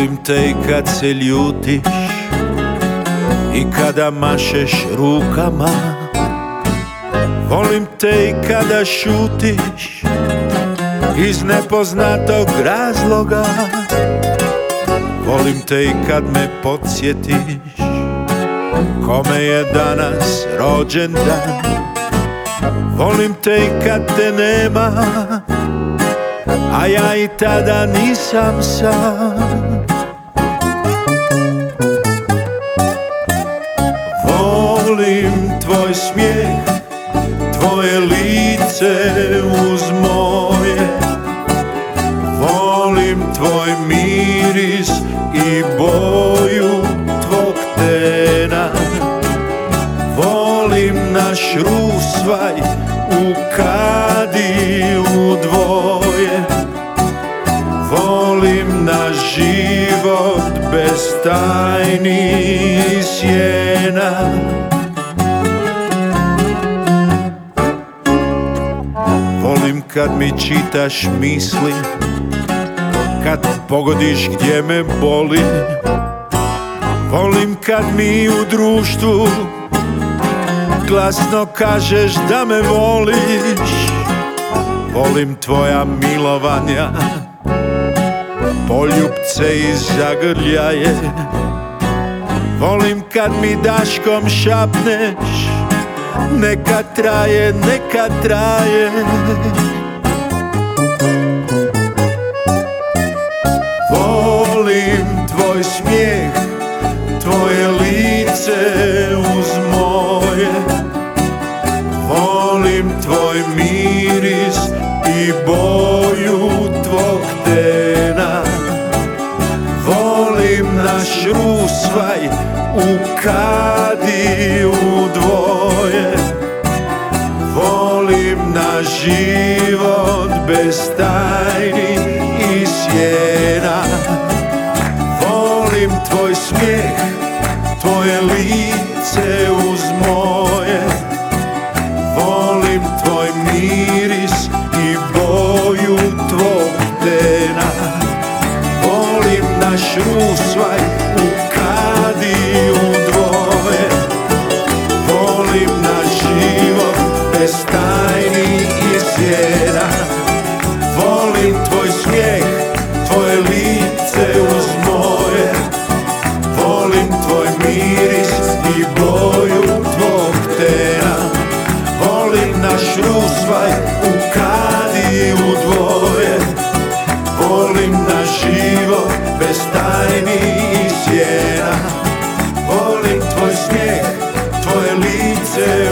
Volim te i kad se ljutiš i kada mašeš rukama. Volim te i kada šutiš iz nepoznatog razloga. Volim te i kad me podsjetiš kome je danas rođendan. Volim te i kad te nema, a ja i tada nisam sam. Volim tvoj smijeh, tvoje lice uz moje. Volim tvoj miris i boju tvog tena. Volim naš rusvaj u kadi u dvoje. Volim naš život bez tajni i sjena. Volim kad mi čitaš misli, kad pogodiš gdje me boli. Volim kad mi u društvu glasno kažeš da me voliš. Volim tvoja milovanja, poljupce i zagrljaje. Volim kad mi daškom šapneš neka traje, neka traje. Volim tvoj smijeh, tvoje lice uz moje. Volim tvoj miris i boju tvog tena. Volim naš rusvaj u kadi u dvoje. Volim naš život bez tajni i sjena. Volim tvoj smijeh, tvoje lice uz moje. Volim tvoj miris i boju tvog tena. Volim naš rusvaj u kadi u dvoje. Volim naš život bez tajni i sjena. Volim tvoj smijeh, tvoje lice uz moje. Volim tvoj miris i boju tvog tena. Volim naš rusvaj u kadi u dvoje. Volim naš život bez tajni i sjena. Volim tvoj smijeh, tvoje lice